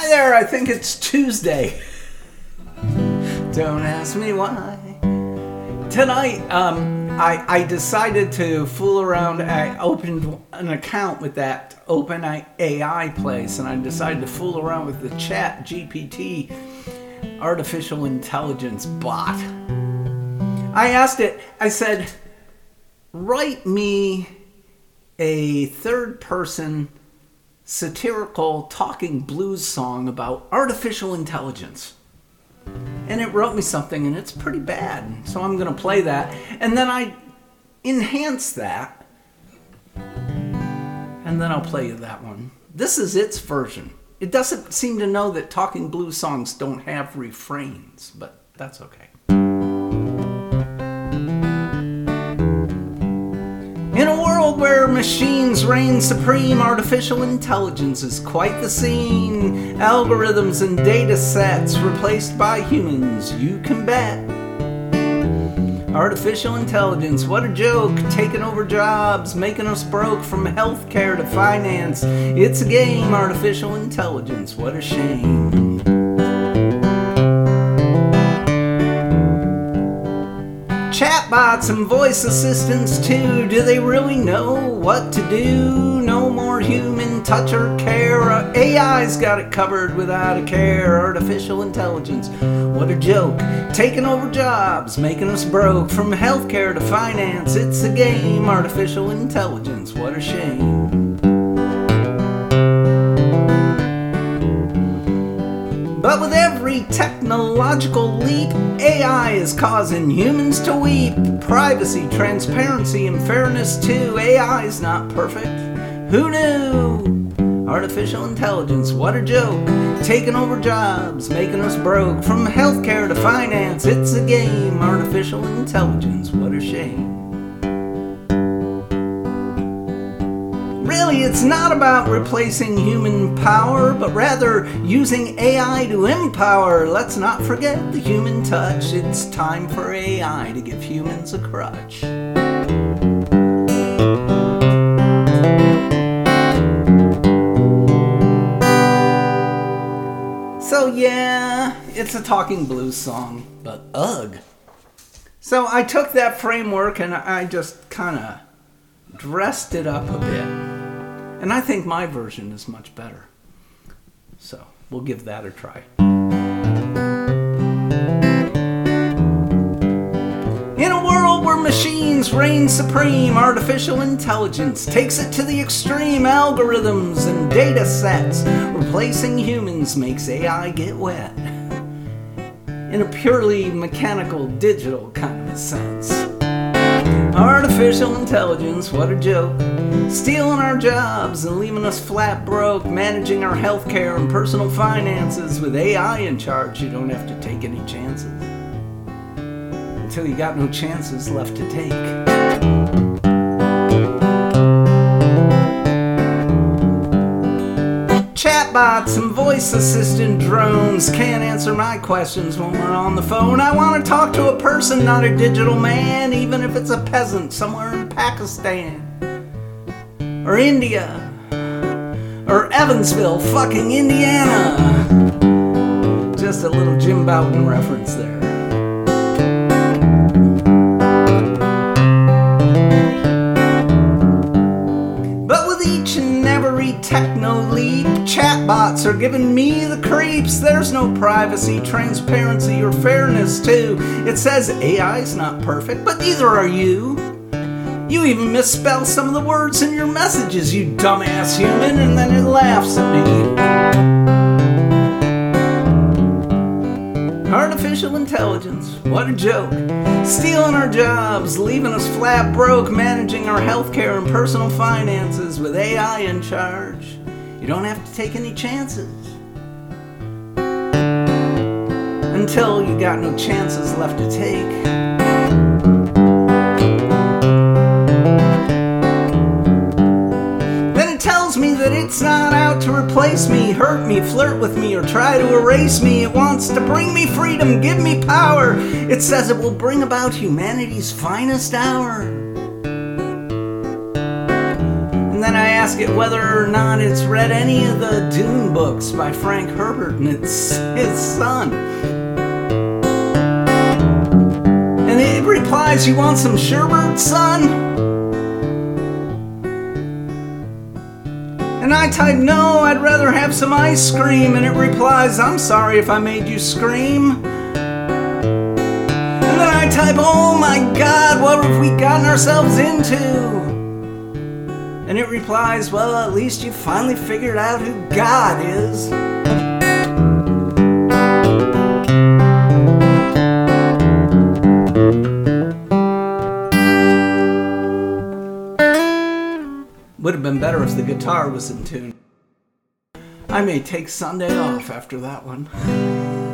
Hi there, I think it's Tuesday. Don't ask me why. Tonight, I decided to fool around. I opened an account with that OpenAI place, and I decided to fool around with the ChatGPT artificial intelligence bot. I asked it, I said, write me a third-person satirical talking blues song about artificial intelligence. And it wrote me something, and it's pretty bad. So I'm going to play that. And then I enhance that. And then I'll play you that one. This is its version. It doesn't seem to know that talking blues songs don't have refrains, but that's okay. In a world where machines reign supreme, artificial intelligence is quite the scene. Algorithms and data sets replaced by humans, you can bet. Artificial intelligence, what a joke, taking over jobs, making us broke from healthcare to finance. It's a game, artificial intelligence, what a shame. Chatbots and voice assistants too, do they really know what to do? No more human touch or care, AI's got it covered without a care. Artificial intelligence, what a joke, taking over jobs, making us broke from healthcare to finance. It's a game, artificial intelligence, what a shame. But with every technological leap, AI is causing humans to weep. Privacy, transparency, and fairness too. AI is not perfect. Who knew? Artificial intelligence, what a joke. Taking over jobs, making us broke. From healthcare to finance, it's a game. Artificial intelligence, what a shame. Really, it's not about replacing human power, but rather using AI to empower. Let's not forget the human touch. It's time for AI to give humans a crutch. So yeah, it's a talking blues song, but ugh. So I took that framework and I just kind of dressed it up a bit. And I think my version is much better. So we'll give that a try. In a world where machines reign supreme, artificial intelligence takes it to the extreme. Algorithms and data sets replacing humans makes AI get wet. In a purely mechanical, digital kind of a sense. Artificial intelligence, what a joke. Stealing our jobs and leaving us flat broke. Managing our healthcare and personal finances. With AI in charge, you don't have to take any chances. Until you got no chances left to take. Chatbots and voice assistant drones can't answer my questions when we're on the phone. I want to talk to a person, not a digital man, even if it's a peasant somewhere in Pakistan or India or Evansville, fucking Indiana. Just a little Jim Bouton reference there. Techno leap, chatbots are giving me the creeps. There's no privacy, transparency, or fairness too. It says AI's not perfect, but neither are you. You even misspell some of the words in your messages, you dumbass human, and then it laughs at me. Artificial intelligence, what a joke. Stealing our jobs, leaving us flat broke, managing our healthcare and personal finances with AI in charge. You don't have to take any chances. Until you got no chances left to take. Tells me that it's not out to replace me, hurt me, flirt with me, or try to erase me. It wants to bring me freedom, give me power. It says it will bring about humanity's finest hour. And then I ask it whether or not it's read any of the Dune books by Frank Herbert and it's his son. And it replies, "You want some sherbet, son?" And I type, "No, I'd rather have some ice cream." And it replies, "I'm sorry if I made you scream." And then I type, "Oh my God, what have we gotten ourselves into?" And it replies, "Well, at least you finally figured out who God is." Would have been better if the guitar was in tune. I may take Sunday off after that one.